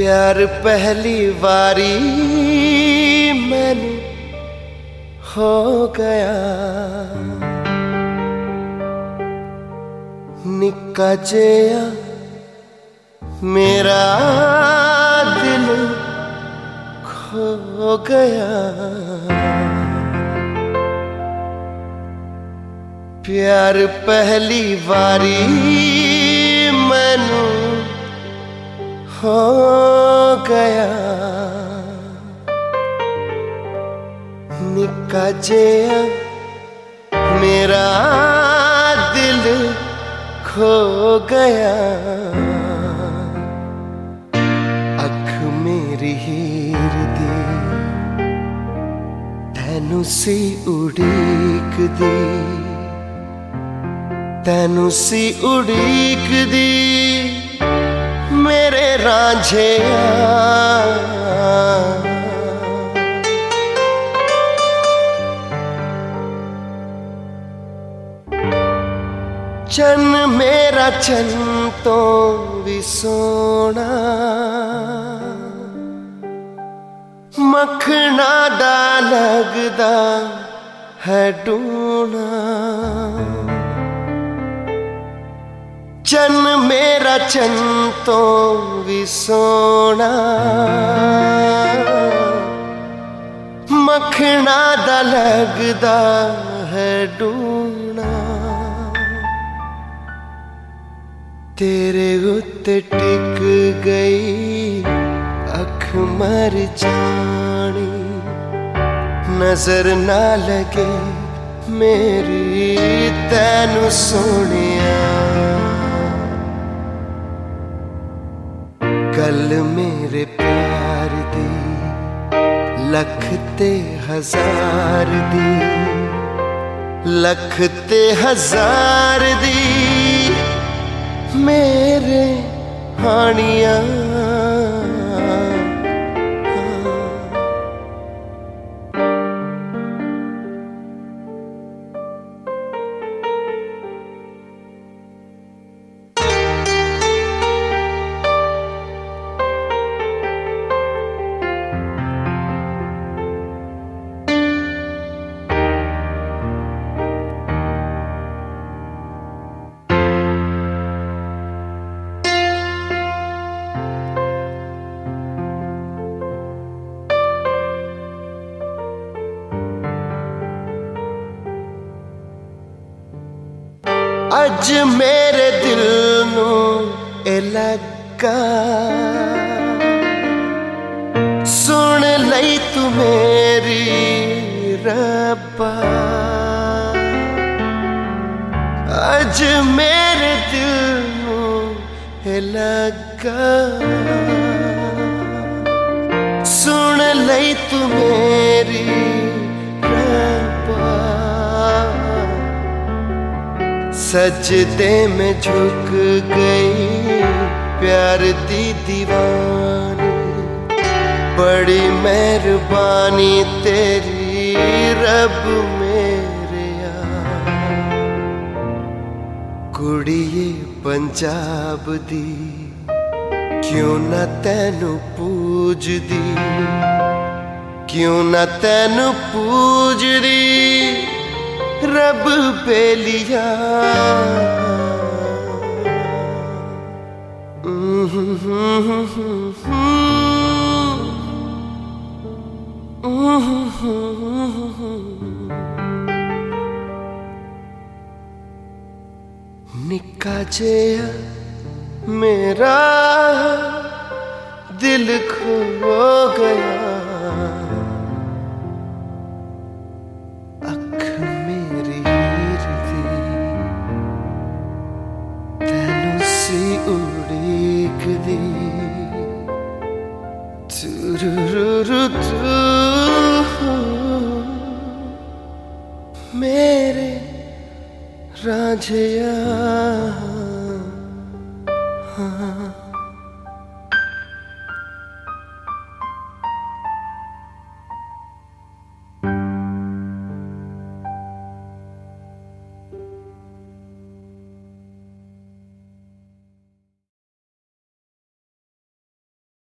प्यार पहली वारी मैनू हो गया। निक्का जिहा मेरा दिल खो गया। प्यार पहली वारी मैनू हो गया। निक्का जिहा मेरा दिल खो गया। अख मेरी हीर दी तैनू सी उड़ीक दी, तैनू सी उड़ीक दी मेरे रांझिया। चन मेरा चन तो भी सोना, मखना दा लगदा है डूना। चन मेरा चन तो भी सोना, मखना दा लगदा है डूना। तेरे उत्ते टिक गई अख मर जानी, नजर ना लगे मेरी तैनू सोनिया। गल मेरे प्यार दी लख ते हजार दी, लख ते हजार दी मेरे हानिया। अज मेरे दिल नू ए लगा, सुन लई तू मेरी रब्बा। अज मेरे दिल नू ए लगा, सुन लई तू मेरी रब्बा। सजदे में झुक गई प्यार दी दीवानी, बड़ी मेहरबानी तेरी रब मेरे यार। कुड़िए पंजाब दी क्यों ना तैनू पूज दी, क्यों ना तैनू पूज दी रब बेलिया। निक्का जिहा मेरा दिल खो गया। उड़ीक दी मेरे रांझिया।